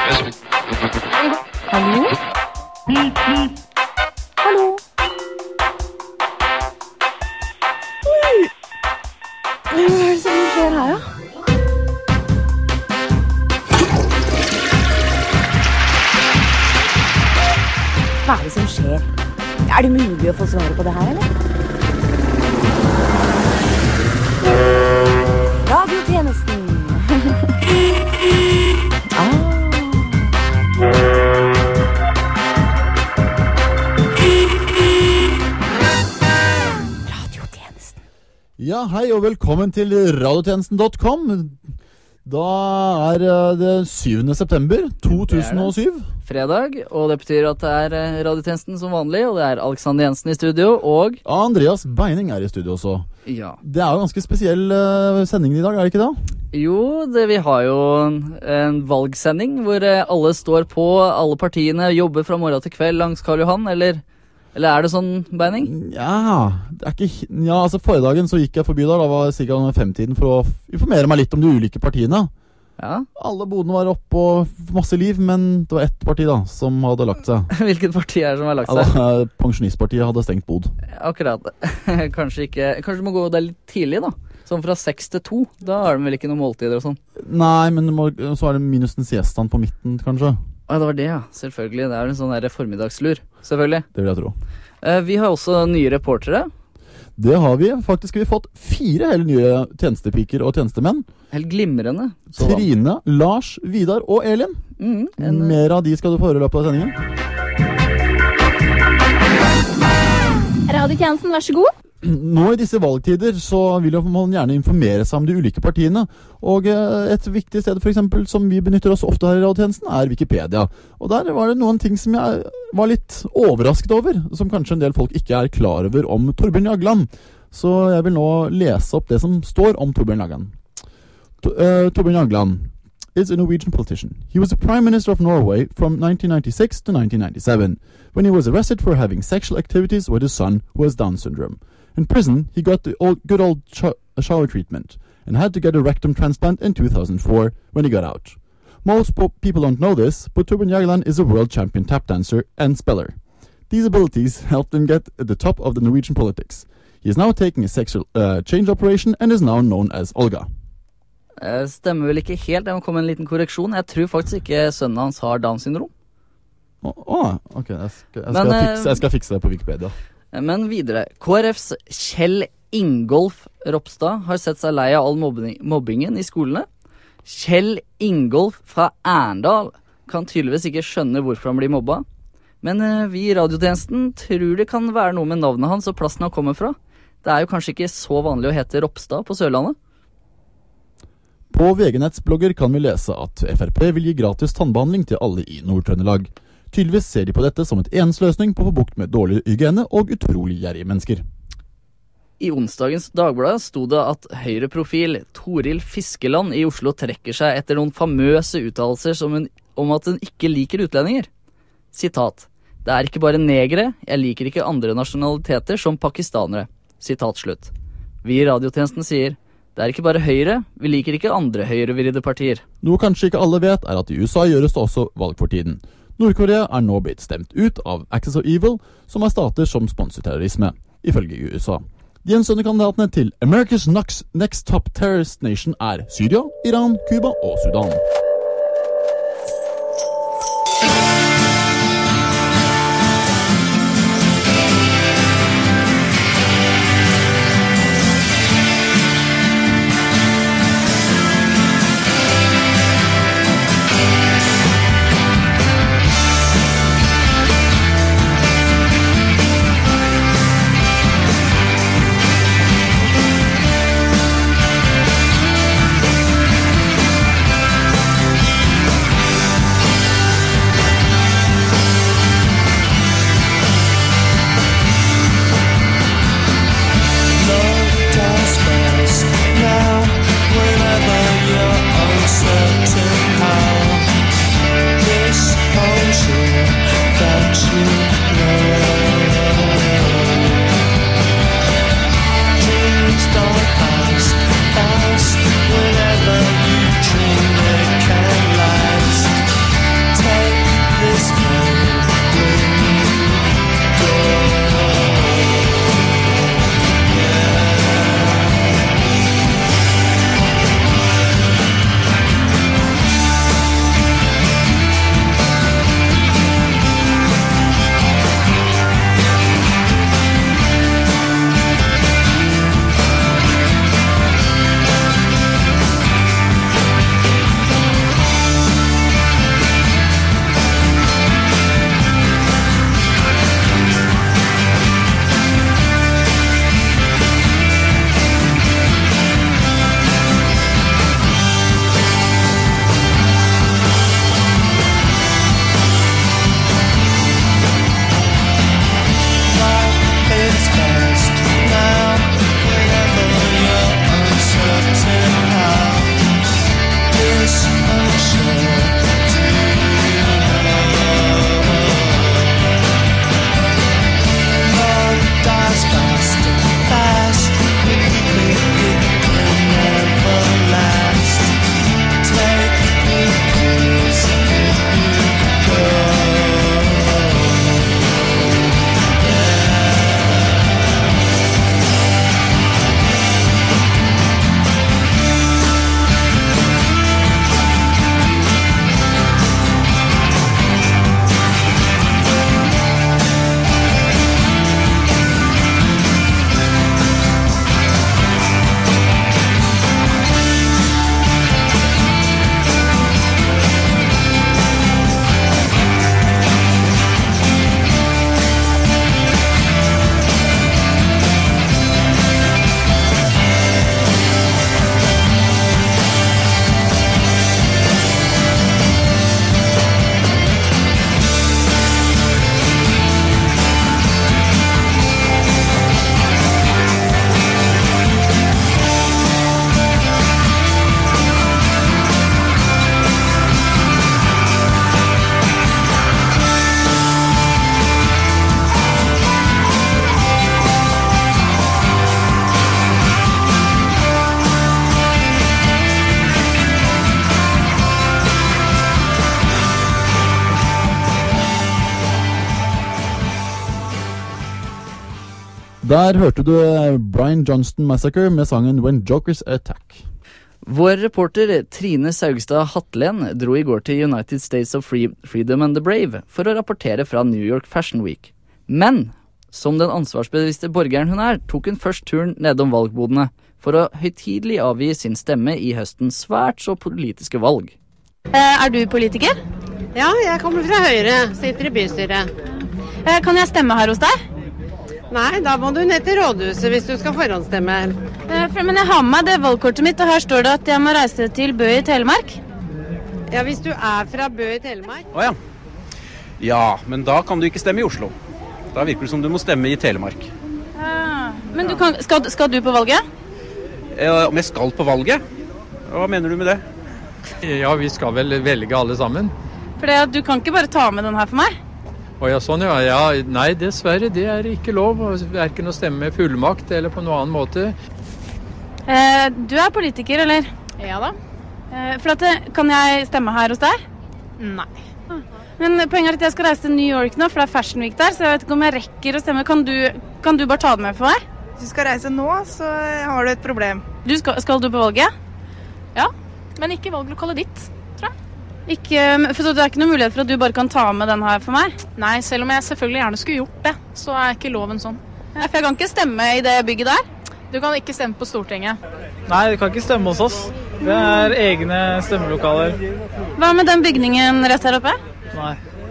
Hallo? Hallo? Oi! Hva er det som skjer her, da? Hva er det som skjer? Er det mulig å få svare på det her, eller? Radiotjenesten. Radiotjenesten. Ja, hei og velkommen til radiotjenesten.com. Da er det 7. september 2007. Fredag, og det betyr at det er radiotjenesten som vanlig, og det er Alexander Jensen i studio, og Andreas Beining er i studio også. ja. Det er jo ganske spesiell sending i dag, er det ikke det? Jo, vi har jo en valgsending hvor alle står på, alle partiene jobber fra morgen til kveld langs Karl Johan, eller er det sånn, Beining? Ja, det er ikke... Ja, altså forrige dagen så gikk jeg forbi der, da var det ca. 5-tiden for å informere meg litt om de ulike partiene. Ja. Alle bodene var oppe og masse liv, men det var ett parti da, som hadde lagt seg. Hvilket parti er det som har lagt seg? Altså, pensjonistpartiet hadde stengt bod. Akkurat. Kanskje du må gå der litt tidlig da, sånn fra 6 til 2, da er det vel ikke noen måltider og sånn. Nei, men så er det minus den siestan på midten, kanskje. Ja, det var det, ja. Selvfølgelig. Det er en sånn der formiddagslur. Selvfølgelig. Det vil jeg tro. Vi har også nye reportere. Det har vi. Faktisk har vi fått 4 hele nye tjenestepiker og tjenestemenn. Helt glimrende. Trine, Lars, Vidar og Elin. Mer av de skal du få høre i løpet av sendingen. Radiotjenesten, vær så god. Nå i disse valgtider så vil man gjerne informere seg om de ulike partiene. Og et viktig sted for eksempel som vi benytter oss ofte her i radiotjenesten er Wikipedia. Og der var det noen ting som jeg var litt overrasket over, som kanskje en del folk ikke er klar over om Torbjørn Jagland. Så jeg vil nå lese opp det som står om Torbjørn Jagland. Torbjørn Jagland is a Norwegian politician. He was the Prime Minister of Norway from 1996 to 1997, when he was arrested for having sexual activities with his son who has Down syndrome. In prison, he got the good old shower treatment and had to get a rectum transplant in 2004 when he got out. Most people don't know this, but Torbjørn Jagland is a world champion tap dancer and speller. These abilities helped him get at the top of the Norwegian politics. He is now taking a sexual change operation and is now known as Olga. Stemmer vel ikke helt, jeg må komme med en liten korreksjon. Jeg tror faktisk ikke sønnen hans har Down syndrom. Ok, jeg skal fikse det på Wikipedia. Men videre, KrFs Kjell Ingolf Ropstad har sett seg lei av all mobbingen i skolene. Kjell Ingolf fra Arendal kan tydeligvis ikke skjønne hvorfor han blir mobba. Men vi i radiotjenesten tror det kan være noe med navnet hans og plassen han kommer fra. Det er jo kanskje ikke så vanlig å hete Ropstad på Sørlandet. På VG-netts blogger kan vi lese at FrP vil gi gratis tannbehandling til alle i Nord-Trøndelag. Tydeligvis ser de på dette som et ensløsning på å få bukt med dårlig hygiene og utrolig gjerrige mennesker. I onsdagens Dagblad sto det at Høyre-profil Toril Fiskeland i Oslo trekker seg etter noen famøse uttalelser om at hun ikke liker utlendinger. Sitat: «Det er ikke bare negere, jeg liker ikke andre nasjonaliteter som pakistanere.» Sitat slutt. Vi i radiotjenesten sier: det er ikke bare Høyre, vi liker ikke andre høyrevridde partier. Noe kanskje ikke alle vet er at i USA gjøres det også valg for tiden. Nord-Korea er nå blitt stemt ut av Axis of Evil, som er stater som sponser terrorisme, ifølge USA. De gjenstående kandidatene til America's Next Top Terrorist Nation er Syria, Iran, Cuba og Sudan. Der hørte du Brian Johnston Massacre med sangen When Jokers Attack. Vår reporter Trine Saugstad Hatlen dro I går til United States of Freedom and the Brave for å rapportere fra New York Fashion Week. Men som den ansvarsbevisste borgeren hun tok hun først turen nedom valgbodene for å høytidelig avgi sin stemme I høstens svært så politiske valg. Du politiker? Ja, jeg kommer fra Høyre, sitter I bystyret. Kan jeg stemme her hos deg? Nei, da må du ned til rådhuset hvis du skal forhåndsstemme. Men jeg har med meg det valgkortet mitt, og her står det at jeg må reise til Bø I Telemark. Ja, hvis du fra Bø I Telemark. Å ja. Ja, men da kan du ikke stemme I Oslo. Da virker det som du må stemme I Telemark. Men skal du på valget? Om jeg skal på valget? Hva mener du med det? Ja, vi skal vel velge alle sammen. For du kan ikke bare ta med den her for meg? Å ja, sånn ja. Ja. Nei, dessverre, det ikke lov. Hverken å stemme med fullmakt eller på noen annen måte. Du politiker, eller? Ja da. Kan jeg stemme her hos deg? Nei. Men poenget at jeg skal reise til New York nå, for det Fashion Week der, så jeg vet ikke om jeg rekker å stemme. Kan du bare ta det med for meg? Hvis du skal reise nå, så har du et problem. Skal du på valget? Ja, men ikke valglokalet ditt. For det ikke noen mulighet for at du bare kan ta med den her for meg? Nei, selv om jeg selvfølgelig gjerne skulle gjort det, så ikke loven sånn. For jeg kan ikke stemme I det bygget der? Du kan ikke stemme på Stortinget. Nei, du kan ikke stemme hos oss. Det egne stemmelokaler. Hva med den bygningen rett her oppe? Nei.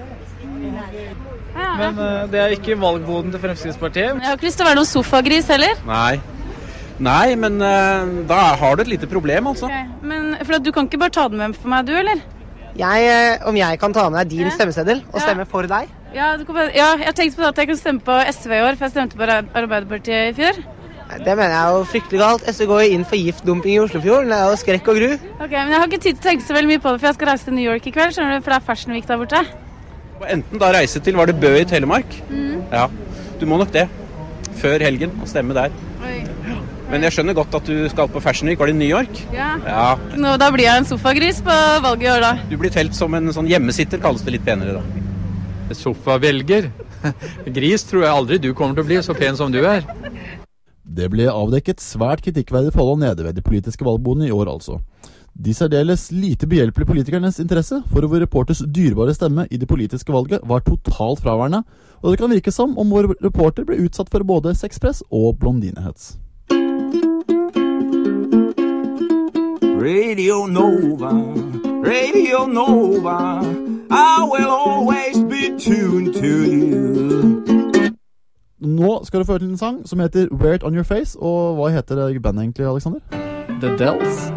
Men det ikke valgboden til Fremskrittspartiet. Jeg har ikke lyst til å være noen sofagris heller. Nei, men da har du et lite problem, altså. Okay. Men for du kan ikke bare ta den med for meg, du, eller? Om jeg kan ta med deg din stemmeseddel og stemme for deg? Ja, jeg tenkte på at jeg kan stemme på SV I år, for jeg stemte på Arbeiderpartiet I fjor. Det mener jeg jo fryktelig galt. SV går inn for giftdumping I Oslofjorden. Det jo skrekk og gru. Ok, men jeg har ikke tid til å tenke så veldig mye på det, for jeg skal reise til New York I kveld, skjønner du, for det Fashion Week der borte. Enten da reise til, var det Bø I Telemark? Ja, du må nok det. Før helgen, og stemme der. Oi. Men jeg skjønner godt at du skal på Fashion Week. Var det I New York? Ja. Nå, da blir jeg en sofagris på valget I år da. Du blir telt som en sånn hjemmesitter, kalles det litt penere da. Sofavelger? Gris tror jeg aldri du kommer til å bli, så pen som du Det ble avdekket svært kritikkverdige forhold nede ved de politiske valgbodene I år altså. De særdeles lite behjelpelige politikernes interesse for vår reporters dyrebare stemme I det politiske valget var totalt fraværende, og det kan virke som om vår reporter ble utsatt for både sexpress og blondinehets. Radio Nova, Radio Nova, I will always be tuned to you. Nå skal du få høre en sang som heter Wear It On Your Face, og hva heter det bandet egentlig, Alexander? The Dells.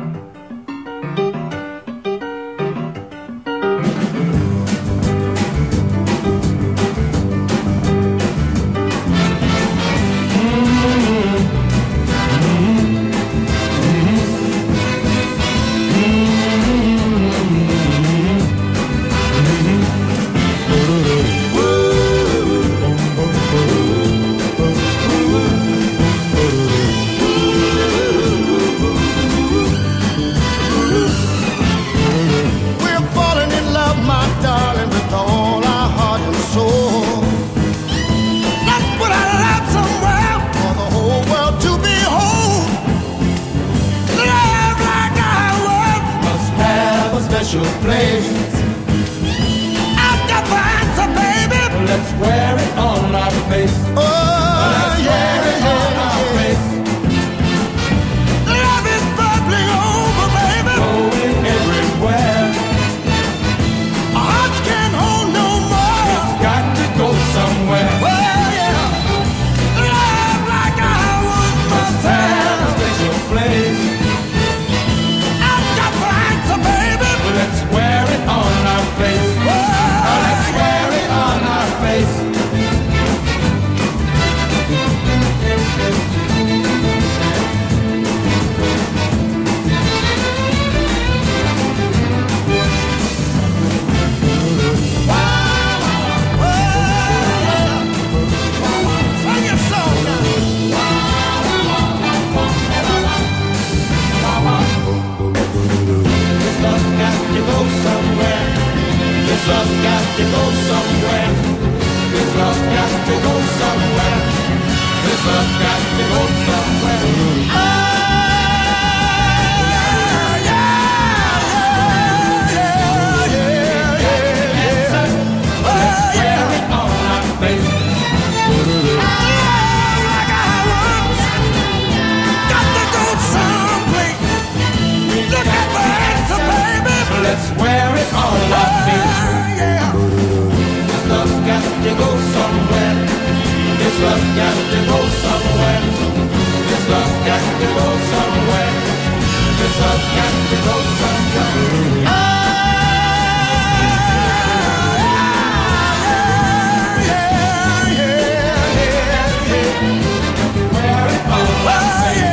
love got to go somewhere. Let's wear it on our feet. This love got to go somewhere. This love got to go somewhere. This love got to go somewhere. This love got to go somewhere. Wear it on our feet.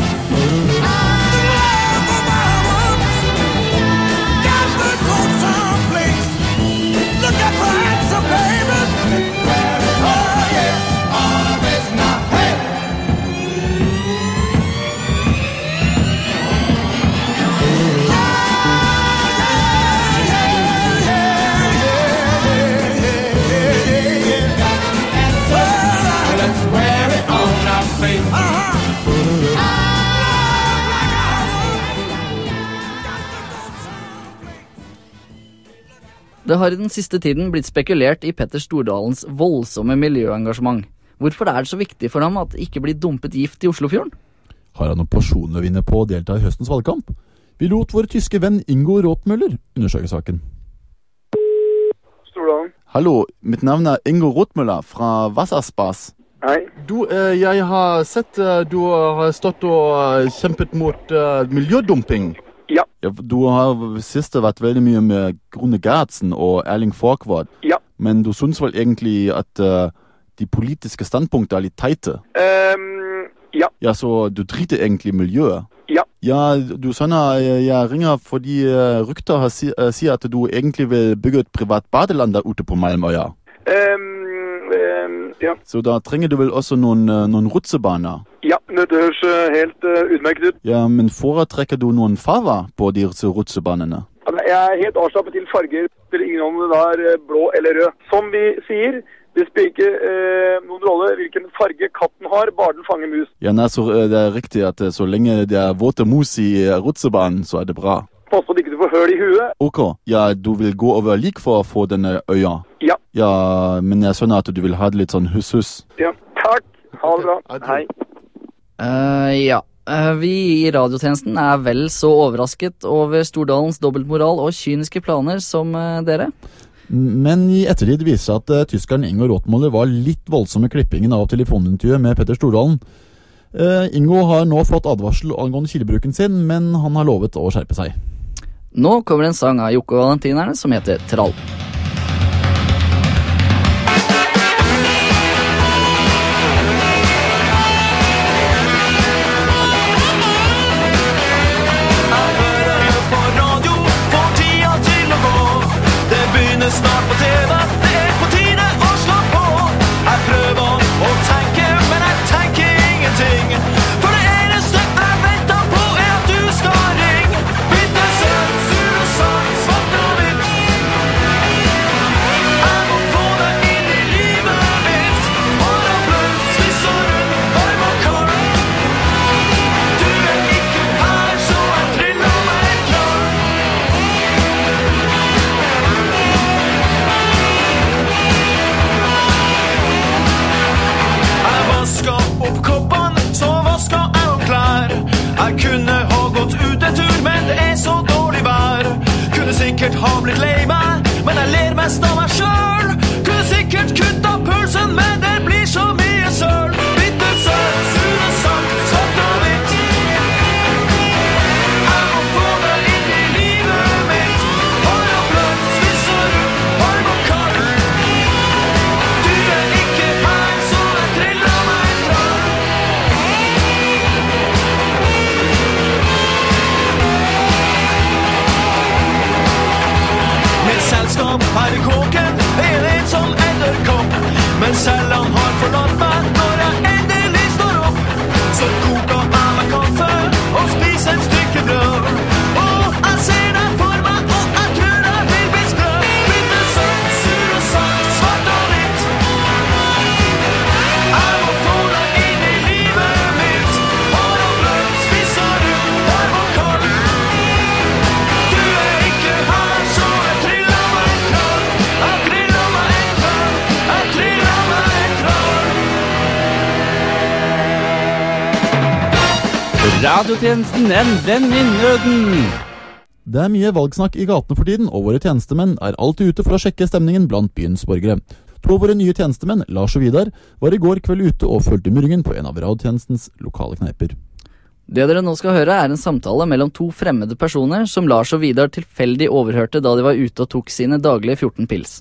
Det har I den siste tiden blitt spekulert I Petter Stordalens voldsomme miljøengasjement. Hvorfor det så viktig for ham at det ikke blir dumpet gift I Oslofjorden? Har han noen personlig å vinne på å delta I høstens valgkamp? Vi lot vår tyske venn Ingo Rothmüller undersøke saken. Stordalen. Hallo, mitt navn Ingo Rothmüller fra Wasserspaß. Hei. Du, jeg har sett du har stått og kjempet mot miljødumping. Ja. Du har sist vært veldig mye med Grune Gertsen og Erling Forkvard. Ja. Men du synes vel egentlig at de politiske standpunkter litt teite? Ja. Ja, så du driter egentlig I miljøet? Ja. Ja, du skjønner, jeg ringer fordi rykter sier at du egentlig vil bygge et privat badeland der ute på Malmøya. Ja. Så da trenger du vel også noen rutsebaner? Ja, det høres helt utmerket ut. Ja, men foretrekker du noen farver på disse rutsebanene? Jeg helt avslappet til farger, til ingen om det der blå eller rød. Som vi sier, det spiller ikke noen rolle hvilken farge katten har, bare den fanger mus. Ja, nei, så det riktig at så lenge det våte mus I rutsebanen, så det bra. Pass på at ikke du får høl I huet. Ok, ja, du vil gå over lik for å få denne øya? Ja. Ja, men jeg skjønner at du vil ha det litt sånn hus-hus. Ja, takk. Ha det bra. Hei. Ja. Vi I radiotjenesten vel så overrasket over Stordalens dobbeltmoral og kyniske planer som dere. Men I ettertid viser at tyskeren Ingo Rothmüller var litt voldsom I klippingen av telefonintervjuet med Petter Stordalen. Ingo har nå fått advarsel angående kildebruken sin, men han har lovet å skjerpe seg. Nå kommer en sang av Jokke og Valentinerne som heter Trall. Snart på TV, det på tide å slå på. Jeg prøver å tenke, men jeg tenker ingenting. For det eneste jeg venter på at du skal ringe. Bitte søt, sur og sant, svart og hvitt. Jeg må få deg inn I livet mitt. Bare bløtt, spiss og rund, varm og kald. Du ikke her, så jeg triller meg klar. Opp koppen, så vasket jeg opp klær. Jeg kunne ha gått ut en tur, men det så dårlig vær. Kunne sikkert ha blitt lei meg, men jeg ler mest av meg selv. Kunne sikkert kutta pulsen, men det blir så mye søl. Bitte søt, sur og sant, svart og hvitt. Jeg må få deg inn I livet mitt. Bare bløtt, spiss og rund, varm og kald. Du ikke her, så jeg triller meg fra. Selskap her I kåken, en ensom edderkopp. Men selv han har forlatt meg når jeg endelig står opp. Så koker jeg meg kaffe og spiser et stykke brød. Og jeg ser deg for meg, og jeg tror jeg vil bli sprø. Bitte søt, sur og sant, svart og hvitt. Jeg må få deg inn I Radiotjenesten, en venn i nøden. Det er mye valgsnakk i gatene for tiden, og våre tjenestemenn er alltid ute for å sjekke stemningen blant byens borgere. 2 av våre nye tjenestemenn, Lars og Vidar, var i går kveld ute og følte murringen på en av radiotjenestens lokale kneiper. Det dere nå skal høre er en samtale mellom 2 fremmede personer som Lars og Vidar tilfeldig overhørte da de var ute og tok sine daglige 14 pils.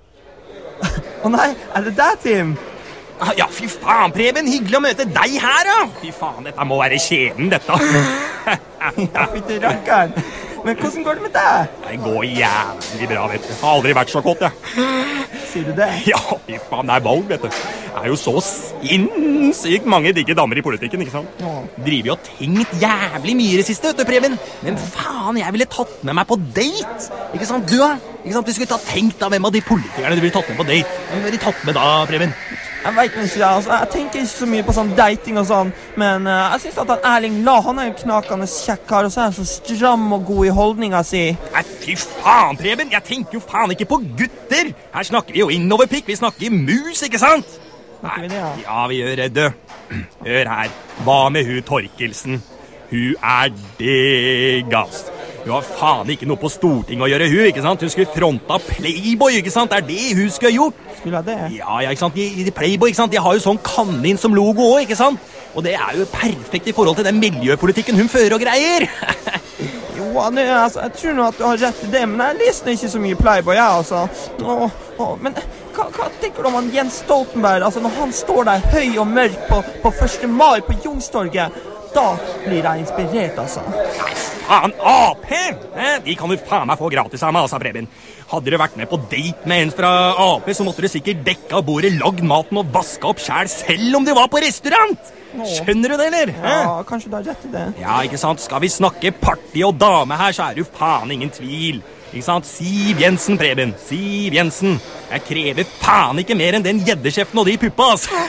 Nei, det deg, Tim? Ja, fy faen, Preben, hyggelig å møte deg her, ja. Fy faen, dette må være kjeden, dette. Ja, fytti rakkeren. Men hvordan går det med deg? Det går jævlig bra, vet du. Jeg har aldri vært så godt, jeg. Sier du det? Ja, fy faen, det er valg, vet du. Det er jo så sinnssykt mange digge damer i politikken, ikke sant? Ja. Driver jo og tenkt jævlig mye i det siste, vet du, Preben. Men faen, jeg ville tatt med meg på date. Ikke sant, du da? Ikke sant, du skulle ta tenkt av hvem av de politikerne du ville tatt med på date. Hvem ville de tatt med da, Preben? Jeg vet ikke, altså. Jeg tenker ikke så mye på sånn dating og sånn, men jeg synes at Erling La, han er jo knakende kjekk her, og så er han så stram og god i holdninga si. Nei, fy faen, Preben, jeg tenker jo faen ikke på gutter. Her snakker vi jo innoverpikk, vi snakker mus, ikke sant? Snakker vi det, ja? Ja, vi gjør det. Hør her, hva med hun Torkelsen? Hun er diggast. Hun har faen ikke noe på Stortinget å gjøre, hun, ikke sant? Hun skulle fronta Playboy, ikke sant? Det er det hun skulle ha gjort. Skulle det? Ja, ikke sant? De Playboy, ikke sant? De har jo sånn kanin som logo også, ikke sant? Og det er jo perfekt i forhold til den miljøpolitikken hun fører og greier. Jo, altså, jeg tror nå at du har rett i det, men jeg leser ikke så mye Playboy, jeg, altså. Men hva tenker du om han Jens Stoltenberg? Altså, når han står der høy og mørk på 1. mai på Youngstorget, da blir jeg inspirert, altså. Nei, faen, AP! De kan du faen meg få gratis av meg, altså, Preben. Hadde dere vært med på date med en fra AP, så måtte dere sikkert dekke av bordet, lagd maten og vaske opp selv om du var på restaurant. Skjønner du det, eller? Ja, kanskje du har rett i det. Ja, ikke sant? Skal vi snakke party og dame her, så er det jo faen ingen tvil. Ikke sant? Siv Jensen, Preben. Siv Jensen. Jeg krever faen ikke mer enn den gjeddeskjeften og de puppa, altså.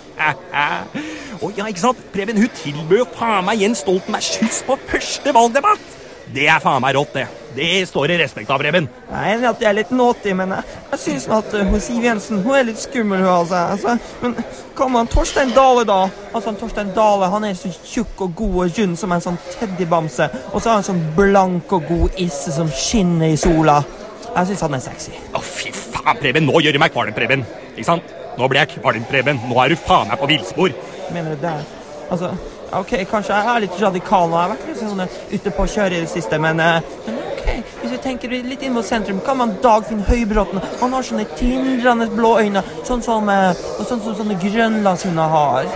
Og ja, ikke sant? Preben, hun tilbød jo faen meg Jens Stoltenberg skyss på første valgdebatt. Det er faen meg rått, det. Det står i respekt av, Preben. Jeg er enig at jeg er litt naughty, men jeg synes at Siv Jensen, hun er litt skummel, hun, altså. Men hva med Torstein Dale, da? Altså, Torstein Dale, han er så tjukk og god og rund som en sånn teddybamse, og så har han sånn blank og god isse som skinner i sola. Jeg synes han er sexy. Å, fy faen, Preben, nå gjør du meg kvalm, Preben. Ikke sant? Nå blir jeg kvalm, Preben. Nå er du faen meg på villspor. Mener du det? Altså, ok, kanskje jeg er litt radikal nå. Jeg har vært litt sånn ute på å kjøre i det siste, men ok, hvis vi tenker litt inn mot sentrum, kan man Dagfinn Høybråten, han har sånne tindrende blå øyne, sånn som sånne grønlandshunder har.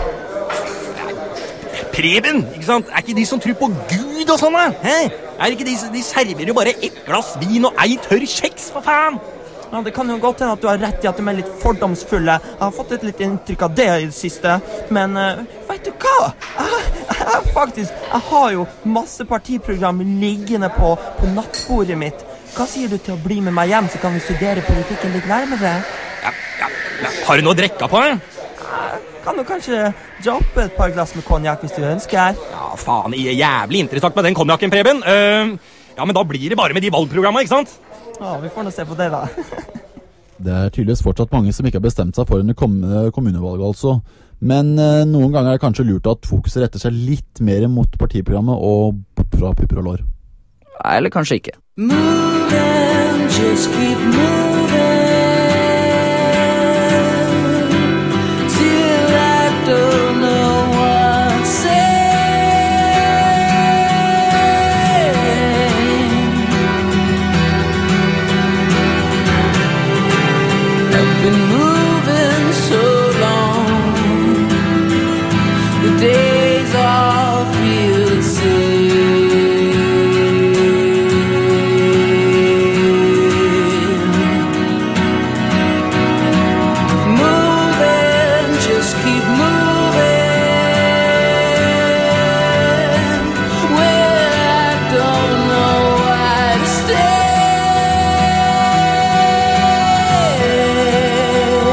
Preben, ikke sant? Er ikke de som tror på Gud og sånne? Hæ? Er ikke de serverer jo bare 1 glass vin og ei tørr kjeks, for faen? Ja, det kan jo godt hende at du har rett i at de er litt fordomsfulle. Jeg har fått et litt inntrykk av det i det siste. Men vet du hva? Jeg har jo masse partiprogram liggende på nattbordet mitt. Hva sier du til å bli med meg hjem, så kan vi studere politikken litt nærmere? Ja. Har du noe å drikke på? Kan du kanskje droppe et par glass med konjakk hvis du ønsker? Ja, faen, jeg er jævlig interessant med den konjakken, Preben. Ja, men da blir det bare med de valgprogrammene, ikke sant? Ja, vi får nå se på det da. Det er tydeligvis fortsatt mange som ikke har bestemt seg for under kommende kommunevalg, altså. Men noen ganger er det kanskje lurt at fokuset retter seg litt mer mot partiprogrammet og bort fra pupper og lår. Eller kanskje ikke. Moving, just keep moving till I don't know what to say. Been moving so long, the days all feel the same. Moving, just keep moving, where I don't know why to stay.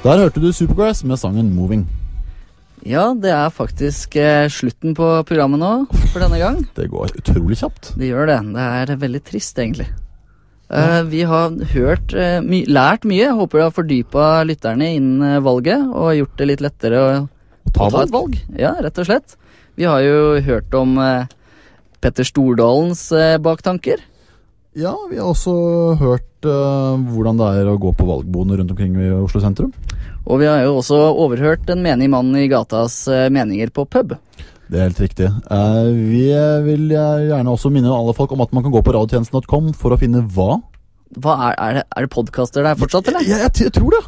Der hørte du Supergrass med sangen Moving. Ja, det faktisk slutten på programmet nå, for denne gang. Det går utrolig kjapt. Det gjør det. Det veldig trist, egentlig. Vi har hørt, lært mye. Jeg håper det har fordypet lytterne innen valget, og gjort det litt lettere å ta et valg. Ja, rett og slett. Vi har jo hørt om Petter Stordalens baktanker. Ja, vi har også hørt hvordan det å gå på valgbodene rundt omkring i Oslo sentrum. Og vi har jo også overhørt en menig mann i gatas meninger på pub. Det helt riktig. Vi vil gjerne også minne alle folk om at man kan gå på radiotjenesten.com for å finne hva? Hva er det podcaster der fortsatt, eller? Jeg tror det.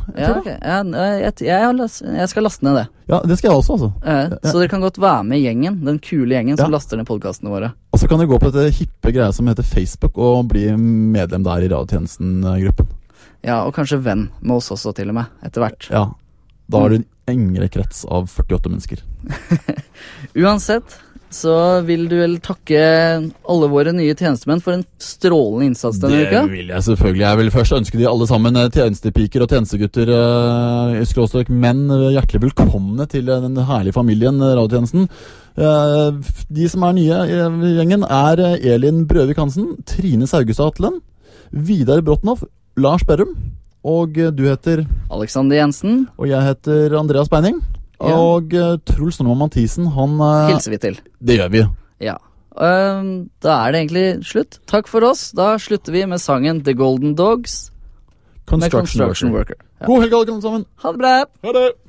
Jeg skal laste ned det. Ja, det skal jeg også, altså. Så dere kan godt være med gjengen, den kule gjengen som laster ned podcastene våre. Og så kan dere gå på dette hippe greia som heter Facebook og bli medlem der i radiotjenesten-gruppen. Ja, og kanskje venn med oss også til og med, etter hvert. Ja, da har du en engere krets av 48 mennesker. Uansett, så vil du vel takke alle våre nye tjenestemenn for en strålende innsats denne uka? Det vil jeg selvfølgelig. Jeg vil først ønske de alle sammen, tjenestepiker og tjenestegutter, skråstrek menn, hjertelig velkomne til den herlige familien radiotjenesten. De som nye i gjengen Elin Brøvik Hansen, Trine Saugestad Atlen, Vidar Brotnoff, Lars Berrum, og du heter Alexander Jensen. Og jeg heter Andreas Beining. Ja. Og Truls Norman Mathisen, han hilser vi til. Det gjør vi. Ja. Da det egentlig slutt. Takk for oss. Da slutter vi med sangen The Golden Dogs med Construction Worker. Ja. God helg alle sammen. Ha det bra. Ha det.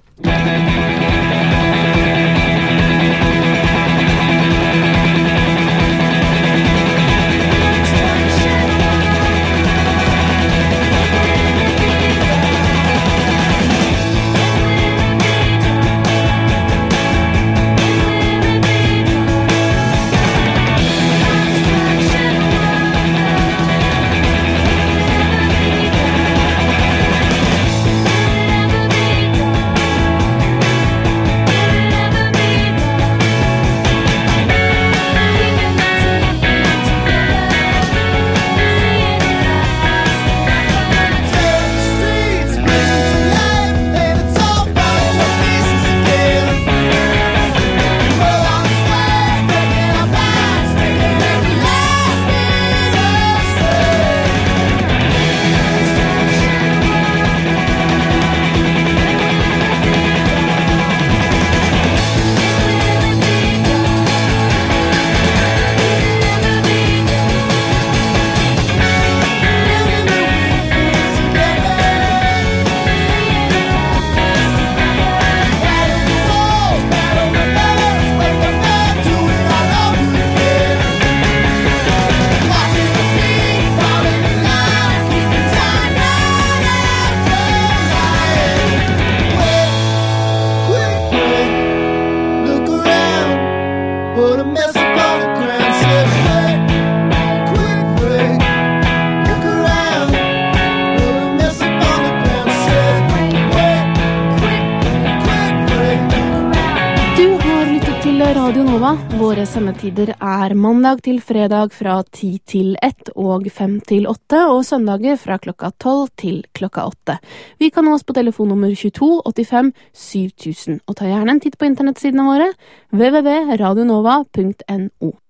Våre sendetider mandag til fredag fra 10 til 1 og 5 til 8, og søndager fra klokka 12 til klokka 8. Vi kan nå oss på telefonnummer 22 85 7000, og ta gjerne en titt på internettsidene våre www.radionova.no.